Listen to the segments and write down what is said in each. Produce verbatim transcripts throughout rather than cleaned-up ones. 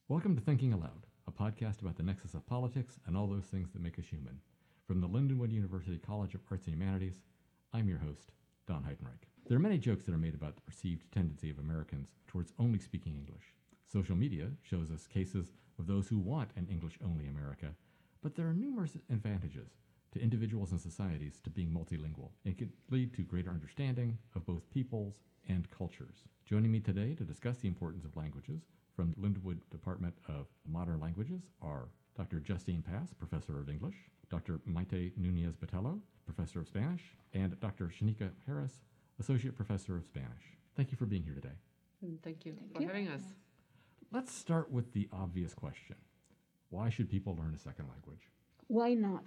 Welcome to Thinking Aloud, a podcast about the nexus of politics and all those things that make us human. From the Lindenwood University College of Arts and Humanities, I'm your host, Don Heidenreich. There are many jokes that are made about the perceived tendency of Americans towards only speaking English. Social media shows us cases of those who want an English-only America, but there are numerous advantages to individuals and societies to being multilingual. It could lead to greater understanding of both peoples and cultures. Joining me today to discuss the importance of languages from the Lindenwood Department of Modern Languages are Doctor Justine Pass, Professor of English, Doctor Maite Nunez Botello, Professor of Spanish, and Doctor Shanika Harris, Associate Professor of Spanish. Thank you for being here today. Thank you Thank for you. having us. Let's start with the obvious question. Why should people learn a second language? Why not?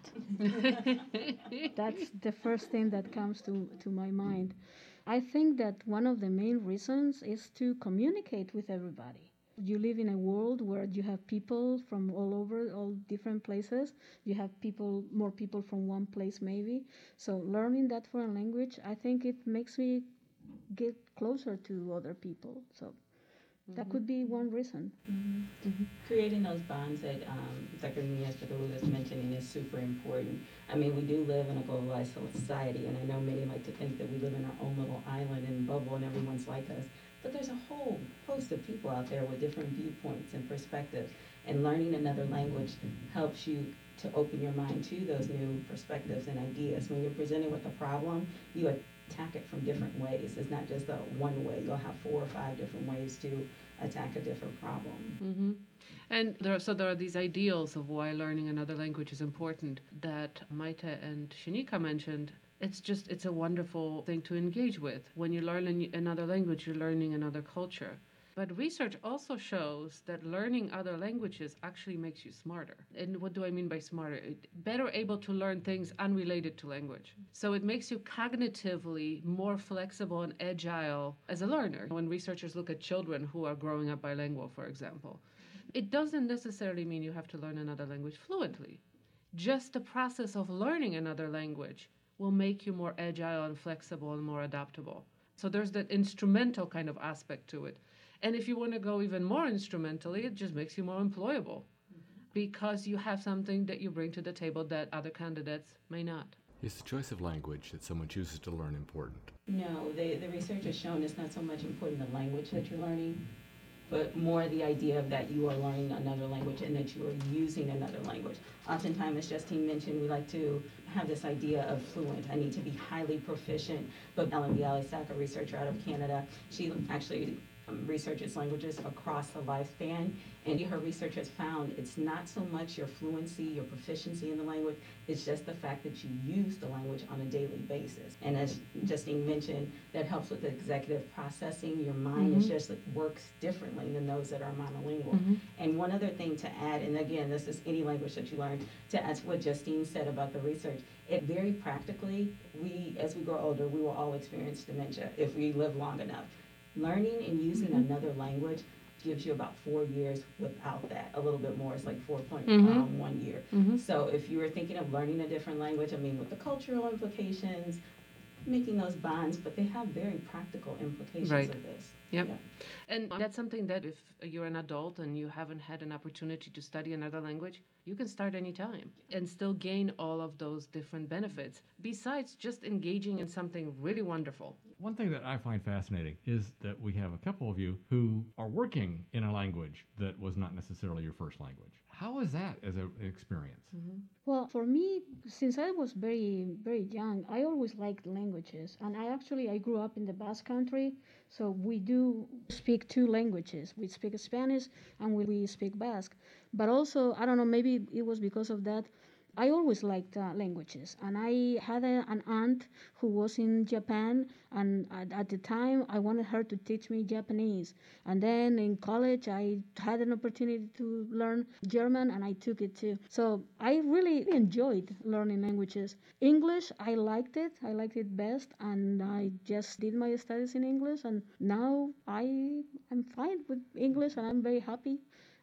That's the first thing that comes to, to my mind. I think that one of the main reasons is to communicate with everybody. You live in a world where you have people from all over, all different places. You have people, more people from one place maybe. So learning that foreign language, I think it makes me get closer to other people. So that could be one reason. Mm-hmm. Mm-hmm. Creating those bonds that um, Doctor Nunez was mentioning is super important. I mean, we do live in a globalized society, and I know many like to think that we live in our own little island and bubble and everyone's like us. But there's a whole host of people out there with different viewpoints and perspectives, and learning another language helps you to open your mind to those new perspectives and ideas. When you're presented with a problem, you attack it from different ways. It's not just a one way. You'll have four or five different ways to attack a different problem. Mm-hmm. And there are, so there are these ideals of why learning another language is important that Maite and Shanika mentioned. It's just, it's a wonderful thing to engage with. When you learn an- another language, you're learning another culture. But research also shows that learning other languages actually makes you smarter. And what do I mean by smarter? It, better able to learn things unrelated to language. So it makes you cognitively more flexible and agile as a learner. When researchers look at children who are growing up bilingual, for example, it doesn't necessarily mean you have to learn another language fluently. Just the process of learning another language will make you more agile and flexible and more adaptable. So there's that instrumental kind of aspect to it. And if you want to go even more instrumentally, it just makes you more employable because you have something that you bring to the table that other candidates may not. Is the choice of language that someone chooses to learn important? No, they, the research has shown it's not so much important the language that you're learning, but more the idea of that you are learning another language and that you are using another language. Oftentimes, as Justine mentioned, we like to have this idea of fluent. I need to be highly proficient. But Ellen Bialystock, a researcher out of Canada, she actually um, researches languages across the lifespan. And her research has found it's not so much your fluency, your proficiency in the language, it's just the fact that you use the language on a daily basis. And as Justine mentioned, that helps with the executive processing. Your mind Mm-hmm. is just it works differently than those that are monolingual. Mm-hmm. And one other thing to add, and again, this is any language that you learn, to add to what Justine said about the research, it very practically, we, as we grow older, we will all experience dementia if we live long enough. Learning and using Mm-hmm. another language gives you about four years without that. A little bit more, it's like four point Mhm. one year. Mm-hmm. So if you were thinking of learning a different language, I mean, with the cultural implications, making those bonds, but they have very practical implications Right. of this. Yep. Yeah. And that's something that if you're an adult and you haven't had an opportunity to study another language, you can start anytime and still gain all of those different benefits, besides just engaging in something really wonderful. One thing that I find fascinating is that we have a couple of you who are working in a language that was not necessarily your first language. How is that as a- an experience? Well, for me, since I was very, very young, I always liked languages. And I actually, I grew up in the Basque Country, so we do speak two languages. We speak Spanish and we, we speak Basque. But also, I don't know, maybe it was because of that, I always liked uh, languages. And I had a, an aunt who was in Japan, and at, at the time, I wanted her to teach me Japanese. And then in college, I had an opportunity to learn German, and I took it too. So I really enjoyed learning languages. English, I liked it. I liked it best, and I just did my studies in English. And now I am fine with English, and I'm very happy.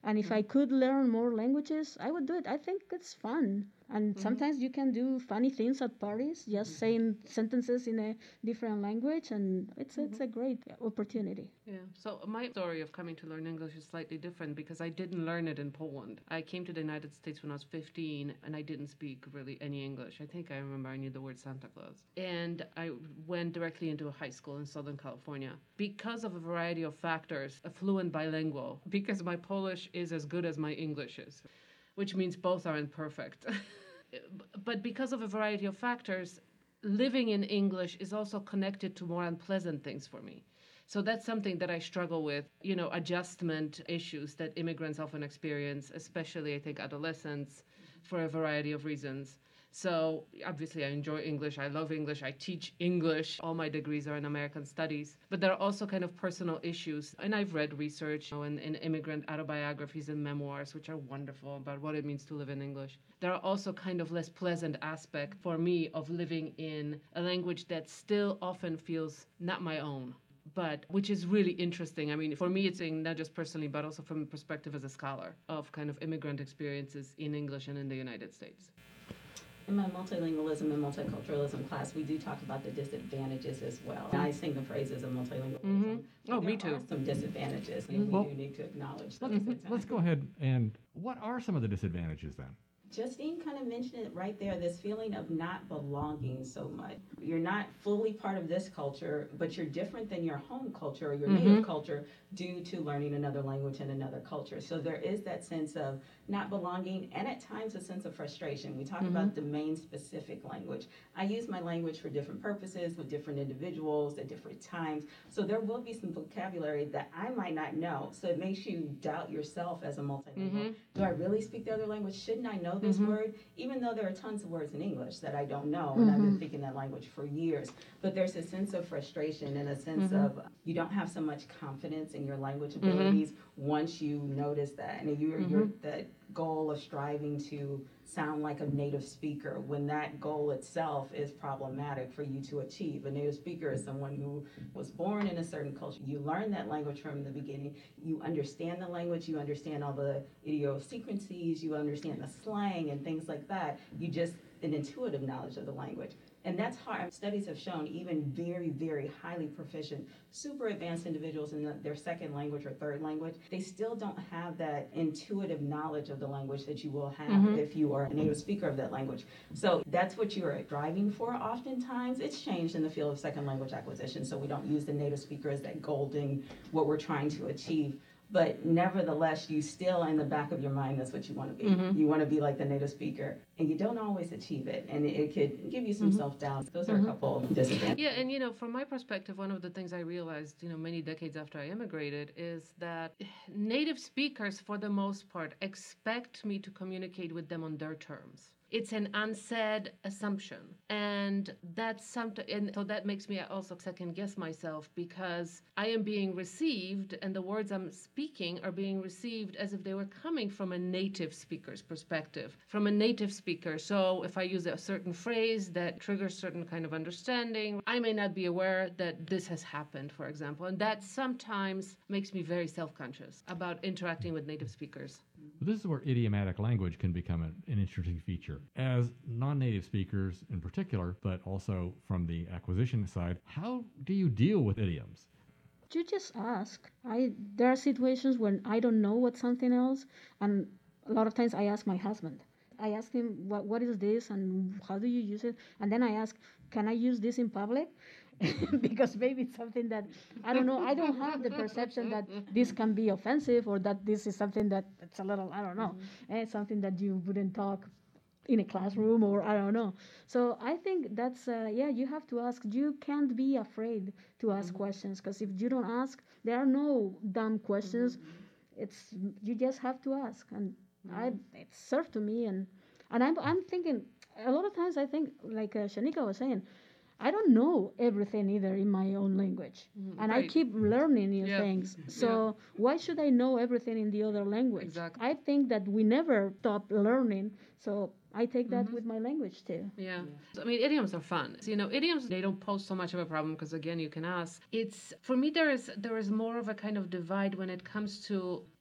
And if I could learn more languages, I would do it. I think it's fun. And Mhm. sometimes you can do funny things at parties, just saying sentences in a different language, and it's it's a great opportunity. Yeah. So my story of coming to learn English is slightly different because I didn't learn it in Poland. I came to the United States when I was fifteen and I didn't speak really any English. I think I remember I knew the word Santa Claus. And I went directly into a high school in Southern California. Because of a variety of factors, a fluent bilingual, because my Polish is as good as my English is, which means both are imperfect. But because of a variety of factors, living in English is also connected to more unpleasant things for me. So that's something that I struggle with, you know, adjustment issues that immigrants often experience, especially, I think, adolescents, for a variety of reasons. So obviously I enjoy English. I love English. I teach English. All my degrees are in American studies. But there are also kind of personal issues. And I've read research, you know, in, in immigrant autobiographies and memoirs, which are wonderful about what it means to live in English. There are also kind of less pleasant aspects for me of living in a language that still often feels not my own, but which is really interesting. I mean, for me, it's saying not just personally, but also from a perspective as a scholar of kind of immigrant experiences in English and in the United States. In my multilingualism and multiculturalism class, we do talk about the disadvantages as well. I sing the praises of multilingualism. Mm-hmm. Oh, me There too. are some disadvantages, and Well, we do need to acknowledge Let's, those at times. let's go ahead and what are some of the disadvantages then? Justine kind of mentioned it right there, this feeling of not belonging so much. You're not fully part of this culture, but you're different than your home culture or your Mhm. native culture due to learning another language and another culture. So there is that sense of not belonging and at times a sense of frustration. We talk about domain-specific language. I use my language for different purposes with different individuals at different times. So there will be some vocabulary that I might not know. So it makes you doubt yourself as a multilingual. Do I really speak the other language? Shouldn't I know this word? Even though there are tons of words in English that I don't know, and I've been speaking that language for years. But there's a sense of frustration and a sense of you don't have so much confidence in your language abilities once you notice that. And you're, you're that goal of striving to sound like a native speaker when that goal itself is problematic for you to achieve. A native speaker is someone who was born in a certain culture. You learn that language from the beginning. You understand the language. You understand all the idiosyncrasies. You understand the slang and things like that. You just an intuitive knowledge of the language. And that's hard. Studies have shown even very, very highly proficient, super advanced individuals in the, their second language or third language, they still don't have that intuitive knowledge of the language that you will have mm-hmm. if you are a native speaker of that language. So that's what you are striving for oftentimes. It's changed in the field of second language acquisition, so we don't use the native speaker as that golden, what we're trying to achieve. But nevertheless, you still, in the back of your mind, that's what you want to be. Mm-hmm. You want to be like the native speaker. And you don't always achieve it. And it could give you some mm-hmm. self-doubt. Those are mm-hmm. a couple of disadvantages. Yeah, and, you know, from my perspective, one of the things I realized, you know, many decades after I immigrated is that native speakers, for the most part, expect me to communicate with them on their terms. It's an unsaid assumption. And that's something, and so that makes me also second guess myself because I am being received and the words I'm speaking are being received as if they were coming from a native speaker's perspective, from a native speaker. So if I use a certain phrase that triggers certain kind of understanding, I may not be aware that this has happened, for example. And that sometimes makes me very self-conscious about interacting with native speakers. This is where idiomatic language can become an, an interesting feature. As non-native speakers in particular, but also from the acquisition side, how do you deal with idioms? You just ask. I there are situations when I don't know what something else, and a lot of times I ask my husband. I ask him, what what is this and how do you use it? And then I ask, can I use this in public? Because maybe it's something that, I don't know, I don't have the perception that this can be offensive or that this is something that it's a little, I don't know, mm-hmm. and it's something that you wouldn't talk in a classroom or I don't know. So I think that's, uh, yeah, you have to ask. You can't be afraid to ask mm-hmm. questions because if you don't ask, there are no dumb questions. Mm-hmm. It's, you just have to ask. And mm-hmm. I, it served to me. And, and I'm, I'm thinking, a lot of times I think, like uh, Shanika was saying, I don't know everything either in my own language. Mm, and right. I keep learning new yep. things. So yeah. why should I know everything in the other language? Exactly. I think that we never stop learning. So I take that mm-hmm. with my language too. Yeah. yeah. I mean, idioms are fun. So, you know, idioms, they don't pose so much of a problem because, again, you can ask. It's, for me, there is there is more of a kind of divide when it comes to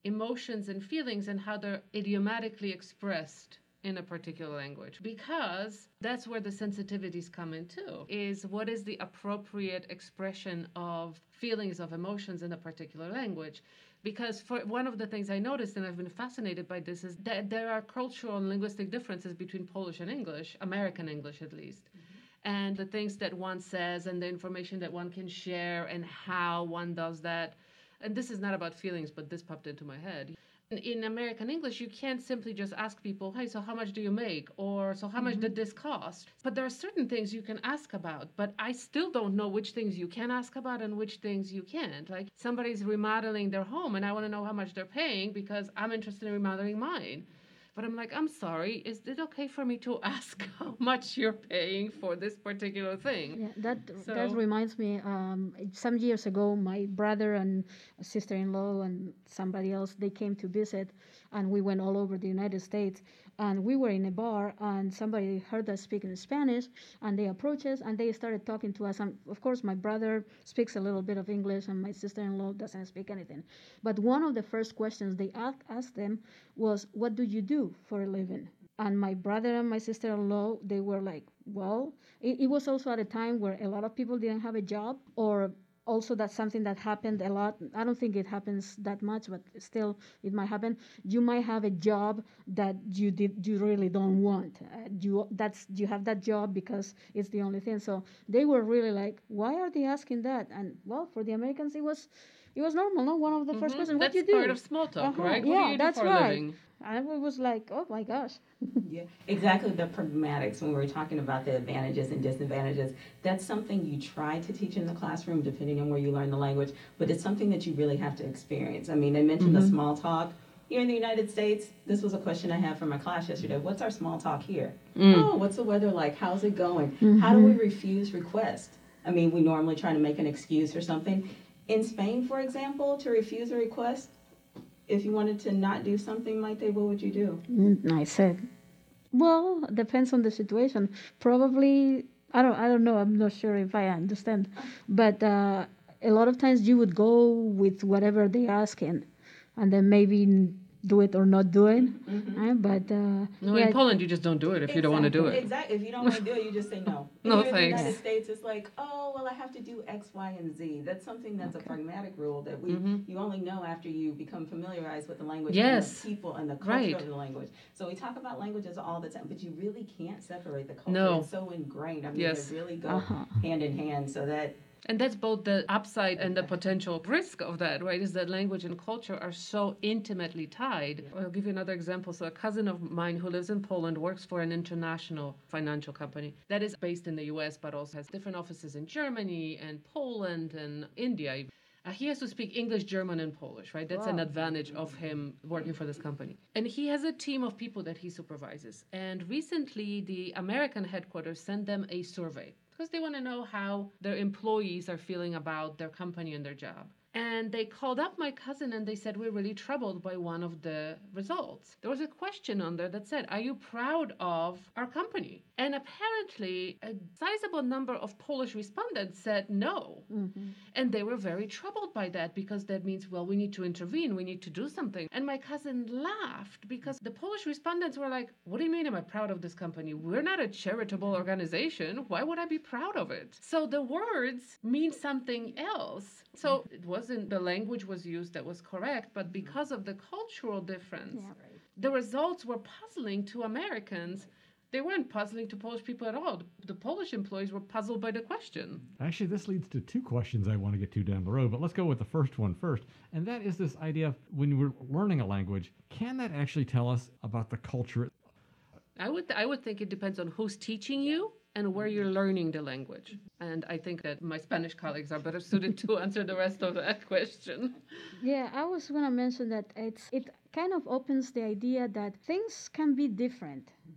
emotions and feelings and how they're idiomatically expressed in a particular language, because that's where the sensitivities come in too, is what is the appropriate expression of feelings, of emotions in a particular language. Because for one of the things I noticed, and I've been fascinated by this, is that there are cultural and linguistic differences between Polish and English, American English at least. Mm-hmm. And the things that one says and the information that one can share and how one does that. And this is not about feelings, but this popped into my head. In American English, you can't simply just ask people, hey, so how much do you make? Or so how much mm-hmm. did this cost? But there are certain things you can ask about, but I still don't know which things you can ask about and which things you can't. Like somebody's remodeling their home and I want to know how much they're paying because I'm interested in remodeling mine. But I'm like, I'm sorry, is it okay for me to ask how much you're paying for this particular thing? Yeah, that so, that reminds me, um, some years ago, my brother and sister-in-law and somebody else, they came to visit, and we went all over the United States. And we were in a bar, and somebody heard us speaking Spanish, and they approached us, and they started talking to us. And of course, my brother speaks a little bit of English, and my sister-in-law doesn't speak anything. But one of the first questions they asked them was, what do you do for a living? And my brother and my sister-in-law, they were like, well, it, it was also at a time where a lot of people didn't have a job, or also that's something that happened a lot. I don't think it happens that much, but still it might happen. You might have a job that you did you really don't want. Uh, you that's you have that job because it's the only thing. So they were really like, why are they asking that? And well, for the Americans, it was it was normal. No, one of the mm-hmm. first questions, what that's do you do? That's part of small talk, uh-huh. right? Yeah, what do you that's do for right. a living? And it was like, oh my gosh. Yeah, exactly. The pragmatics, when we were talking about the advantages and disadvantages, that's something you try to teach in the classroom depending on where you learn the language, but it's something that you really have to experience. I mean, I mentioned mm-hmm. the small talk. Here in the United States, this was a question I had for my class yesterday. What's our small talk here? Mm. Oh, what's the weather like? How's it going? Mm-hmm. How do we refuse requests? I mean, we normally try to make an excuse for something. In Spain, for example, to refuse a request, if you wanted to not do something like that, what would you do? Mm, I said, well, depends on the situation. Probably, I don't, I don't know. I'm not sure if I understand, but uh, a lot of times you would go with whatever they're asking, and then maybe do it or not do it. Mm-hmm. Uh, but uh, no, yeah, in Poland you just don't do it if exactly. you don't want to do it. Exactly. If you don't want to do it, you just say no. No, Here thanks. in the United States, it's like, oh, well, I have to do X, Y, and Z. That's something that's okay. a pragmatic rule that we mm-hmm. you only know after you become familiarized with the language yes. and the people and the culture right. of the language. So we talk about languages all the time, but you really can't separate the culture. No. It's so ingrained. I mean, yes. they really go uh-huh. hand in hand so that And that's both the upside and the potential risk of that, right? Is that language and culture are so intimately tied. Yeah. I'll give you another example. So a cousin of mine who lives in Poland works for an international financial company that is based in the U S, but also has different offices in Germany and Poland and India. Uh, he has to speak English, German, and Polish, right? That's wow. an advantage of him working for this company. And he has a team of people that he supervises. And recently, the American headquarters sent them a survey because they want to know how their employees are feeling about their company and their job. And they called up my cousin and they said, we're really troubled by one of the results. There was a question on there that said, are you proud of our company? And apparently a sizable number of Polish respondents said no. Mm-hmm. And they were very troubled by that because that means, well, we need to intervene. We need to do something. And my cousin laughed because the Polish respondents were like, what do you mean am I proud of this company? We're not a charitable organization. Why would I be proud of it? So the words mean something else. So it wasn't the language was used that was correct, but because of the cultural difference, yeah, right. the results were puzzling to Americans. They weren't puzzling to Polish people at all. The Polish employees were puzzled by the question. Actually, this leads to two questions I want to get to down the road, but let's go with the first one first. And that is this idea of when we're learning a language, can that actually tell us about the culture? I would I would think it depends on who's teaching you and where you're learning the language. And I think that my Spanish colleagues are better suited to answer the rest of that question. Yeah, I was going to mention that it's it kind of opens the idea that things can be different.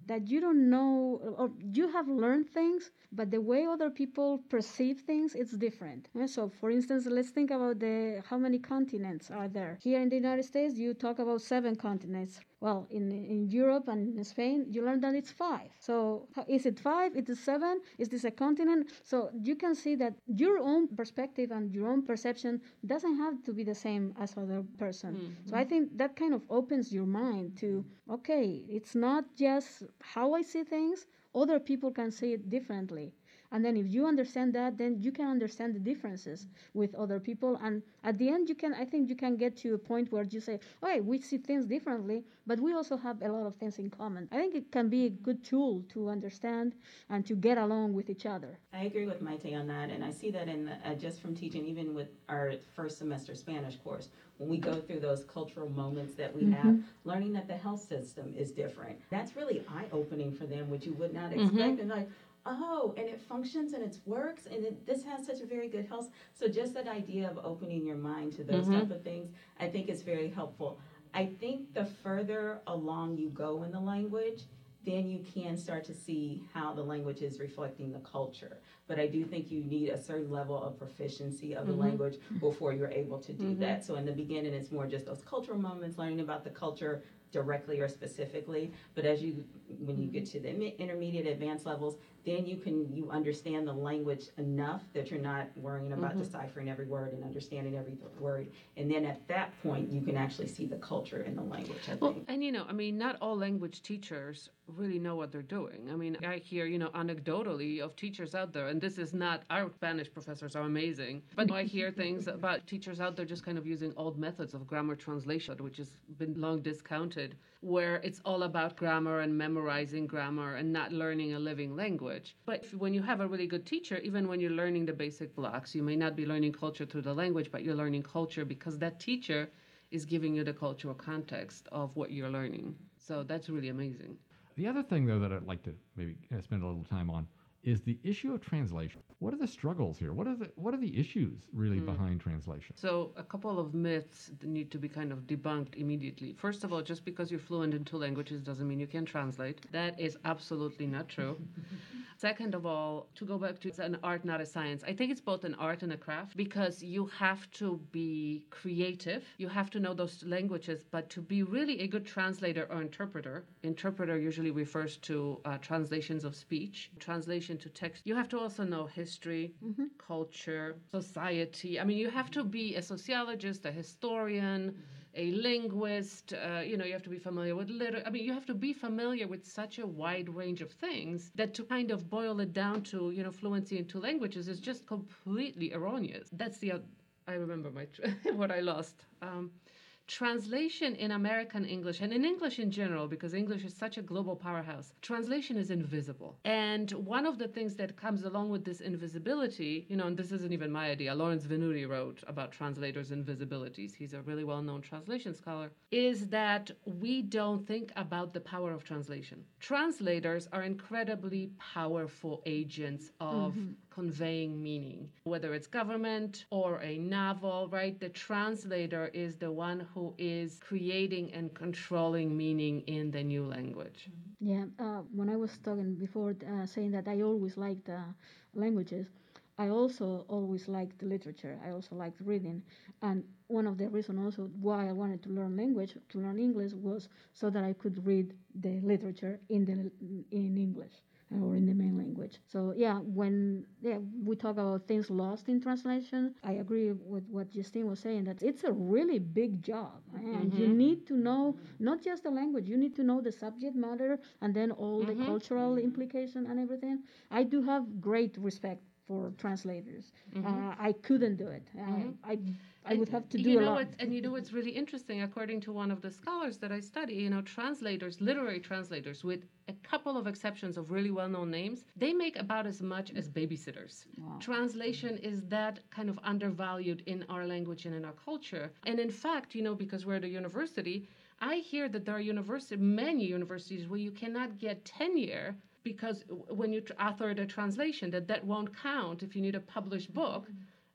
that you don't know, or you have learned things, but the way other people perceive things, it's different. Yeah, so for instance, let's think about the how many continents are there. Here in the United States, you talk about seven continents. Well, in in Europe and in Spain, you learn that it's five. So is it five? Is it seven? Is this a continent? So you can see that your own perspective and your own perception doesn't have to be the same as other person. Mm-hmm. So I think that kind of opens your mind to, okay, it's not just how I see things, other people can see it differently. And then if you understand that, then you can understand the differences with other people. And at the end, you can, I think you can get to a point where you say, okay, we see things differently, but we also have a lot of things in common. I think it can be a good tool to understand and to get along with each other. I agree with Maite on that, and I see that in the, uh, just from teaching, even with our first semester Spanish course, when we go through those cultural moments that we mm-hmm. have, learning that the health system is different. That's really eye-opening for them, which you would not expect. Mm-hmm. And like, oh, and it functions and it works, and it, this has such a very good health. So just that idea of opening your mind to those mm-hmm. type of things, I think is very helpful. I think the further along you go in the language, then you can start to see how the language is reflecting the culture. But I do think you need a certain level of proficiency of the mm-hmm. language before you're able to do mm-hmm. that. So in the beginning, it's more just those cultural moments, learning about the culture directly or specifically. But as you, when you get to the intermediate advanced levels, then you can, you understand the language enough that you're not worrying about mm-hmm. deciphering every word and understanding every word. And then at that point, you can actually see the culture in the language, I well, think. And, you know, I mean, not all language teachers really know what they're doing. I mean, I hear, you know, anecdotally of teachers out there, and this is not, our Spanish professors are amazing, but I hear things about teachers out there just kind of using old methods of grammar translation, which has been long discounted, where it's all about grammar and memorizing grammar and not learning a living language. But if, when you have a really good teacher, even when you're learning the basic blocks, you may not be learning culture through the language, but you're learning culture because that teacher is giving you the cultural context of what you're learning. So that's really amazing. The other thing, though, that I'd like to maybe spend a little time on is the issue of translation. What are the struggles here? What are the what are the issues really mm. behind translation? So a couple of myths that need to be kind of debunked immediately. First of all, just because you're fluent in two languages doesn't mean you can translate. That is absolutely not true. Second of all, to go back to it's an art, not a science. I think it's both an art and a craft because you have to be creative. You have to know those languages, but to be really a good translator or interpreter, interpreter usually refers to uh, translations of speech, translation to text. You have to also know history, mm-hmm. culture, society. I mean, you have to be a sociologist, a historian, a linguist, uh, you know, you have to be familiar with literature. I mean, you have to be familiar with such a wide range of things that to kind of boil it down to, you know, fluency in two languages is just completely erroneous. That's the, uh, I remember my what I lost. Um, Translation in American English, and in English in general, because English is such a global powerhouse, translation is invisible. And one of the things that comes along with this invisibility, you know, and this isn't even my idea, Lawrence Venuti wrote about translators' invisibilities. He's a really well-known translation scholar, is that we don't think about the power of translation. Translators are incredibly powerful agents of mm-hmm. conveying meaning, whether it's government or a novel, right? The translator is the one who who is creating and controlling meaning in the new language. Yeah, uh, when I was talking before, uh, saying that I always liked uh, languages, I also always liked literature. I also liked reading. And one of the reasons also why I wanted to learn language, to learn English, was so that I could read the literature in the in English or in the main language. So yeah, when yeah, we talk about things lost in translation, I agree with what Justine was saying, that it's a really big job. And mm-hmm. you need to know not just the language, you need to know the subject matter and then all mm-hmm. the cultural implication and everything. I do have great respect for translators. Mm-hmm. Uh, I couldn't do it. Mm-hmm. I, I I would have to do you a know lot. What, and you know what's really interesting, according to one of the scholars that I study, you know, translators, literary translators, with a couple of exceptions of really well-known names, they make about as much as babysitters. Wow. Translation is that kind of undervalued in our language and in our culture. And in fact, you know, because we're at a university, I hear that there are university, many universities where you cannot get tenure because when you authored a translation, that that won't count if you need a published book.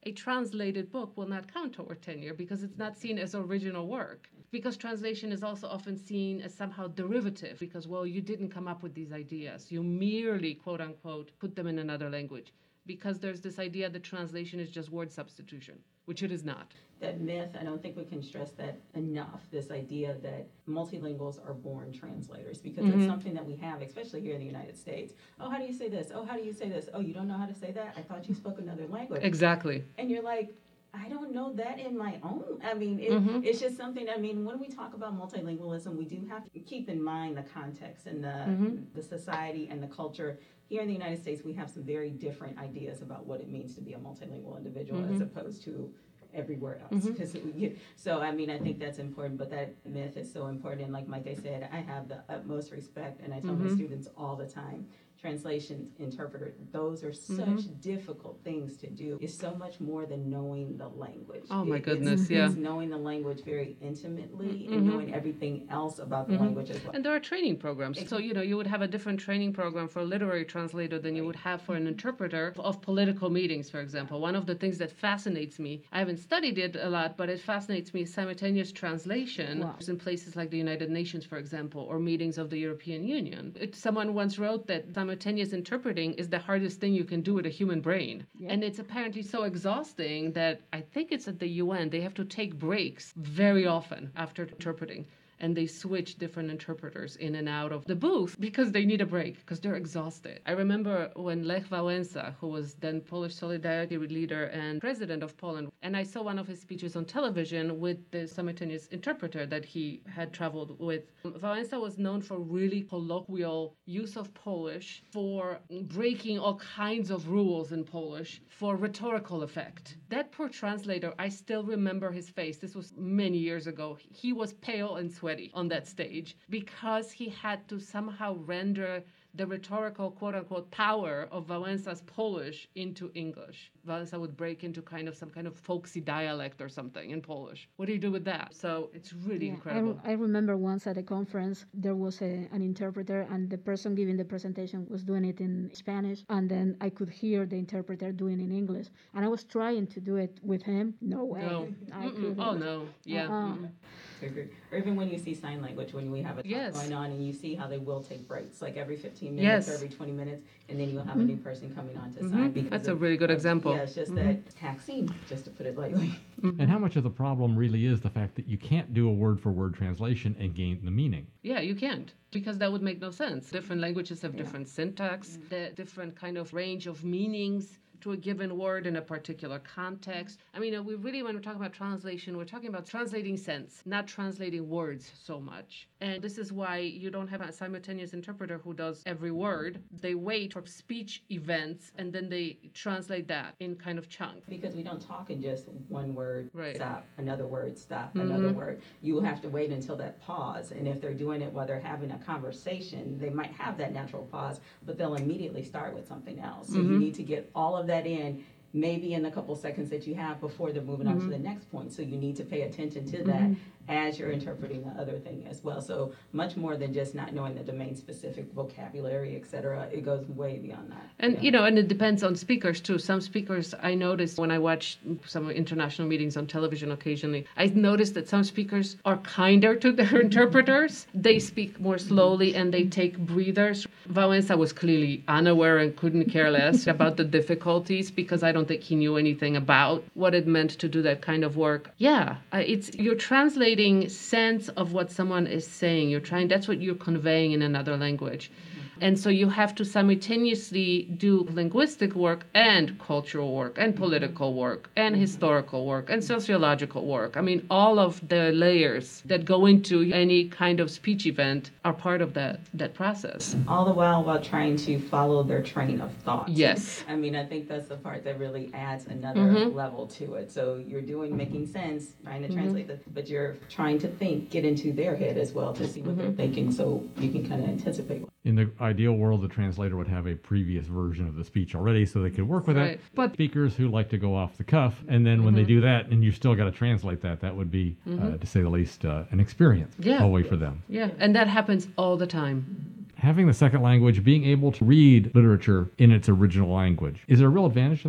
a translated book will not count toward tenure because it's not seen as original work. Because translation is also often seen as somehow derivative because, well, you didn't come up with these ideas. You merely, quote unquote, put them in another language. Because there's this idea that translation is just word substitution, which it is not. That myth, I don't think we can stress that enough, this idea that multilinguals are born translators, because Mm-hmm. it's something that we have, especially here in the United States. Oh, how do you say this? Oh, how do you say this? Oh, you don't know how to say that? I thought you spoke another language. Exactly. And you're like, I don't know that in my own. I mean, it, Mm-hmm. it's just something, I mean, when we talk about multilingualism, we do have to keep in mind the context and the, Mm-hmm. the society and the culture. Here in the United States, we have some very different ideas about what it means to be a multilingual individual Mm-hmm. as opposed to everywhere else. 'Cause we get- so, I mean, I think that's important, but that myth is so important. And like Mike said, I have the utmost respect, and I tell Mm-hmm. my students all the time, translation, interpreter, those are such Mm-hmm. difficult things to do. It's so much more than knowing the language. Oh, my It- goodness, it's, yeah. It's knowing the language very intimately and Mhm. knowing everything else about the Mhm. language as well. And there are training programs. So, you know, you would have a different training program for a literary translator than you would have for an interpreter of political meetings, for example. One of the things that fascinates me, I haven't studied it a lot, but it fascinates me, is simultaneous translation Wow. in places like the United Nations, for example, or meetings of the European Union. It, someone once wrote that simultaneous interpreting is the hardest thing you can do with a human brain. Yeah. And it's apparently so exhausting that I think it's at the U N, they have to take breaks very often after interpreting. And they switch different interpreters in and out of the booth because they need a break, because they're exhausted. I remember when Lech Wałęsa, who was then Polish Solidarity leader and president of Poland, and I saw one of his speeches on television with the simultaneous interpreter that he had traveled with. Wałęsa was known for really colloquial use of Polish, for breaking all kinds of rules in Polish, for rhetorical effect. That poor translator, I still remember his face. This was many years ago. He was pale and sweaty on that stage because he had to somehow render the rhetorical quote-unquote power of Wałęsa's Polish into English. Wałęsa would break into kind of some kind of folksy dialect or something in Polish. What do you do with that? So it's really Yeah, I, incredible. I remember once at a conference, there was a, an interpreter, and the person giving the presentation was doing it in Spanish, and then I could hear the interpreter doing it in English. And I was trying to do it with him. No way. No. I Mm-mm. couldn't. Oh, no. Yeah. Uh-uh. Mm-mm. I agree. Or even when you see sign language, when we have a talk Yes. going on and you see how they will take breaks, like every fifteen Yes. minutes or every twenty minutes, and then you'll have a new person coming on to sign. Mhm. because That's a of- really good of- example. Yeah, it's just that taxing, just to put it lightly. And how much of the problem really is the fact that you can't do a word for word translation and gain the meaning? Yeah, you can't, because that would make no sense. Different languages have different syntax, the different kind of range of meanings to a given word in a particular context. I mean, we really, when we're talking about translation, we're talking about translating sense, not translating words so much. And this is why you don't have a simultaneous interpreter who does every word. They wait for speech events and then they translate that in kind of chunks. Because we don't talk in just one word, Right. stop, another word, stop, Mhm. another word. You will have to wait until that pause. And if they're doing it while they're having a conversation, they might have that natural pause, but they'll immediately start with something else. So you Mhm. need to get all of that in, maybe in a couple seconds that you have before they're moving on to Mhm. the next point. So you need to pay attention to that Mhm. as you're interpreting the other thing as well. So much more than just not knowing the domain specific vocabulary, et cetera. It goes way beyond that. And, Yeah. you know, and it depends on speakers too. Some speakers, I noticed when I watch some international meetings on television occasionally, I noticed that some speakers are kinder to their interpreters. They speak more slowly and they take breathers. Wałęsa was clearly unaware and couldn't care less about the difficulties because I don't think he knew anything about what it meant to do that kind of work. Yeah, uh, it's you're translating sense of what someone is saying. You're trying, that's what you're conveying in another language. And so you have to simultaneously do linguistic work and cultural work and political work and historical work and sociological work. I mean, all of the layers that go into any kind of speech event are part of that, that process. All the while while trying to follow their train of thought. Yes. I mean, I think that's the part that really adds another Mhm. level to it. So you're doing making sense, trying to Mhm. translate this, but you're trying to think, get into their head as well to see what they're thinking, so you can kind of anticipate. In the ideal world, the translator would have a previous version of the speech already so they could work with Right. it. But speakers who like to go off the cuff, and then when they do that and you still got to translate that, that would be, uh, to say the least, uh, an experience Yeah. always for them. Yeah, and that happens all the time. Having the second language, being able to read literature in its original language, is there a real advantage to that?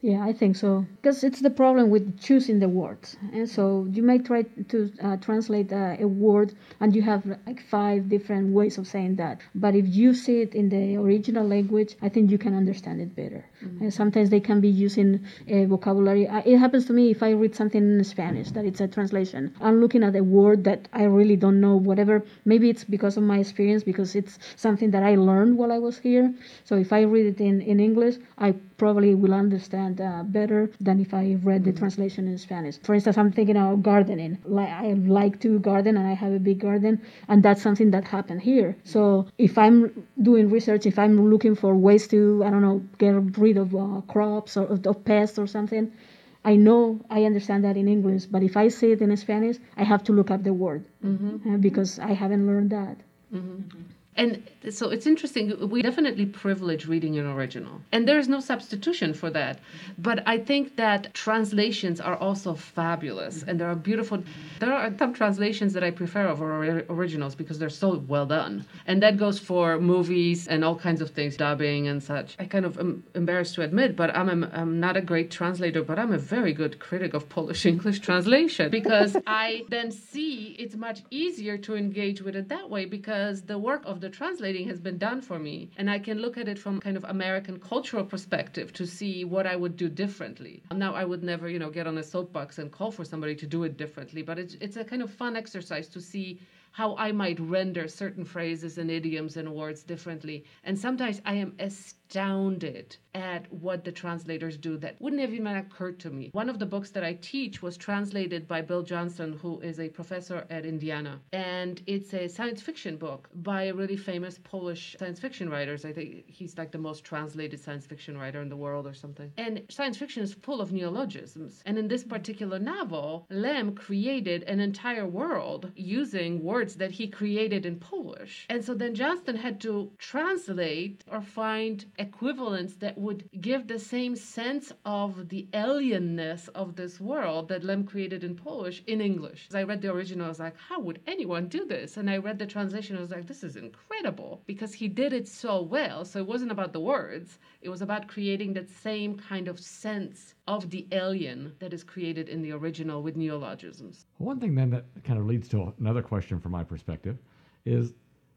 Yeah, I think so. Because it's the problem with choosing the words. And so you may try to uh, translate uh, a word and you have like five different ways of saying that. But if you see it in the original language, I think you can understand it better. Mm-hmm. And sometimes they can be using a vocabulary. Uh, it happens to me if I read something in Spanish, that it's a translation. I'm looking at a word that I really don't know, whatever. Maybe it's because of my experience, because it's something that I learned while I was here. So if I read it in, in English, I probably will understand uh, better than if I read the translation in Spanish. For instance, I'm thinking of gardening. Like I like to garden and I have a big garden, and that's something that happened here. So if I'm doing research, if I'm looking for ways to, I don't know, get rid of uh, crops or of pests or something, I know I understand that in English, but if I say it in Spanish, I have to look up the word mm-hmm. uh, because I haven't learned that. Mm-hmm. And so it's interesting. We definitely privilege reading in original. And there is no substitution for that. But I think that translations are also fabulous. And there are beautiful, there are some translations that I prefer over originals because they're so well done. And that goes for movies and all kinds of things, dubbing and such. I kind of am embarrassed to admit, but I'm, a, I'm not a great translator, but I'm a very good critic of Polish English translation because I then see it's much easier to engage with it that way because the work of the translating has been done for me, and I can look at it from kind of American cultural perspective to see what I would do differently. Now, I would never, you know, get on a soapbox and call for somebody to do it differently, but it's it's a kind of fun exercise to see how I might render certain phrases and idioms and words differently. And sometimes I am astounded at what the translators do that wouldn't have even occurred to me. One of the books that I teach was translated by Bill Johnson, who is a professor at Indiana. And it's a science fiction book by a really famous Polish science fiction writers. I think he's like the most translated science fiction writer in the world or something. And science fiction is full of neologisms. And in this particular novel, Lem created an entire world using words that he created in Polish. And so then Johnston had to translate or find equivalents that would give the same sense of the alienness of this world that Lem created in Polish in English. As I read the original, I was like, how would anyone do this? And I read the translation, I was like, this is incredible because he did it so well. So it wasn't about the words. It was about creating that same kind of sense of the alien that is created in the original with neologisms. One thing then that kind of leads to another question from my perspective is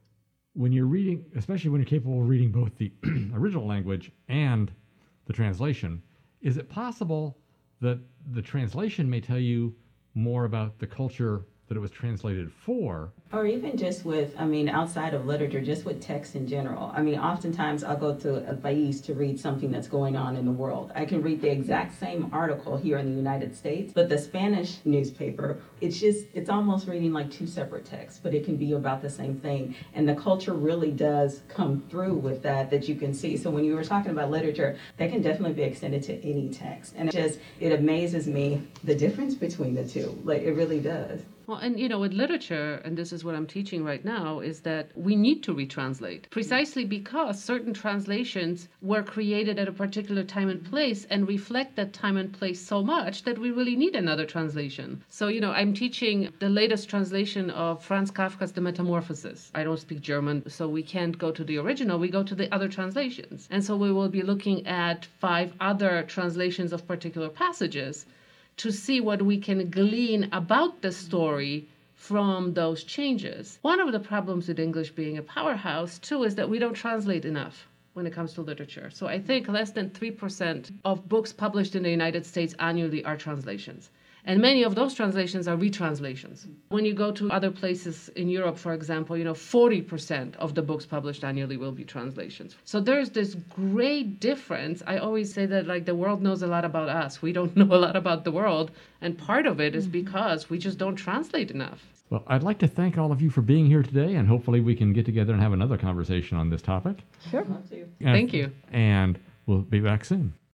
when you're reading, especially when you're capable of reading both the original language and the translation, is it possible that the translation may tell you more about the culture that it was translated for? Or even just with, I mean, outside of literature, just with text in general. I mean, oftentimes I'll go to a país to read something that's going on in the world. I can read the exact same article here in the United States, but the Spanish newspaper, it's just, it's almost reading like two separate texts, but it can be about the same thing. And the culture really does come through with that, that you can see. So when you were talking about literature, that can definitely be extended to any text. And it just, it amazes me the difference between the two. Like, it really does. Well, and you know, with literature, and this is what I'm teaching right now, is that we need to retranslate precisely because certain translations were created at a particular time and place and reflect that time and place so much that we really need another translation. So, you know, I'm teaching the latest translation of Franz Kafka's The Metamorphosis. I don't speak German, so we can't go to the original. We go to the other translations. And so we will be looking at five other translations of particular passages to see what we can glean about the story from those changes. One of the problems with English being a powerhouse, too, is that we don't translate enough when it comes to literature. So I think less than three percent of books published in the United States annually are translations. And many of those translations are retranslations. When you go to other places in Europe, for example, you know, forty percent of the books published annually will be translations. So there's this great difference. I always say that, like, the world knows a lot about us. We don't know a lot about the world. And part of it is because we just don't translate enough. Well, I'd like to thank all of you for being here today, and hopefully we can get together and have another conversation on this topic. Sure. Love to. Thank you. And we'll be back soon.